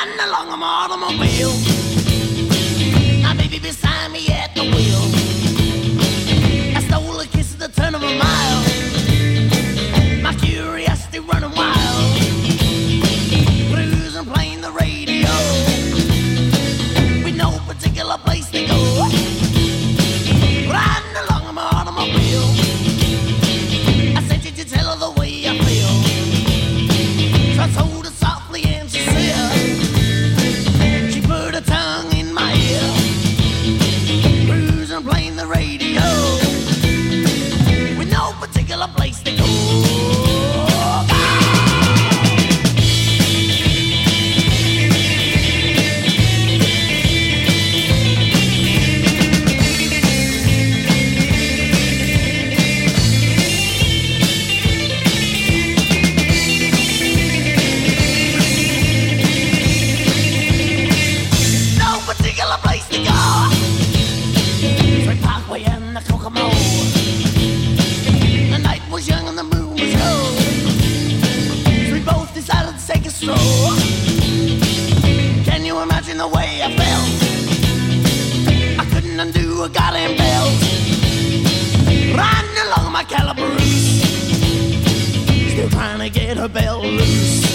Riding along on my automobile, my baby beside me at the wheel. I stole a kiss at the turn of a mile, my curiosity running wild. Cruising, playing the radio, with no particular place to go. Riding along on my automobile, I sent you to tell her the way I feel. So I told her softly and she said, she put her tongue in my ear. Cruising, playing the radio, with no particular place to go. The night was young and the moon was low, so we both decided to take a stroll. Can you imagine the way I felt? I couldn't undo a goddamn belt. Riding along my Calabrese, still trying to get her belt loose.